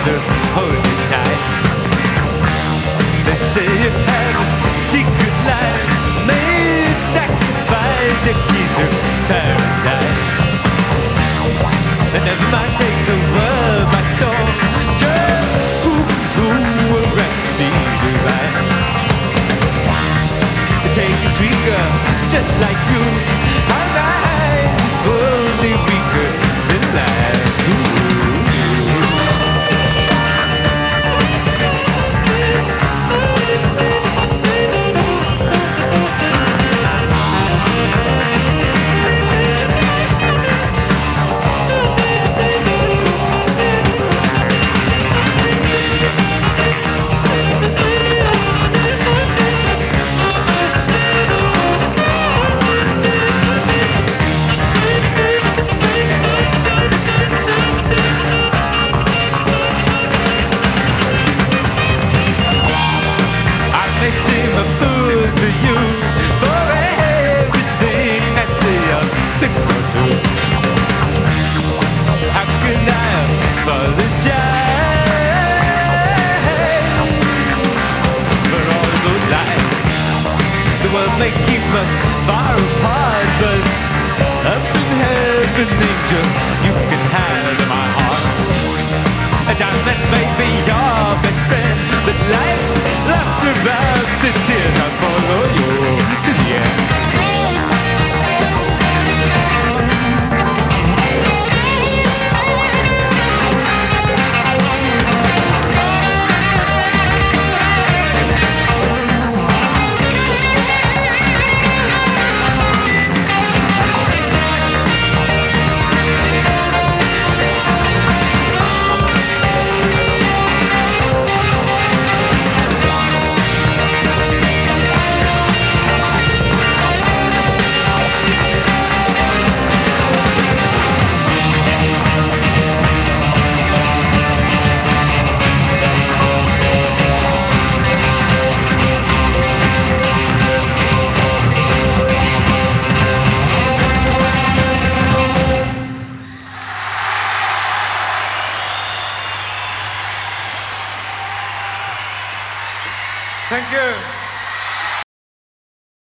to hold you tight. They say you have a secret life, made sacrifice to keep you paradise. But never mind, take the world by storm. Just who around the right. Take a sweet girl, just like you. Our eyes if only we could be like you. May keep us far apart, but up in heaven, angel, you can have my heart. And diamonds may be your best friend, but life, laughter, the tears, I'll follow you to the end. Thank you.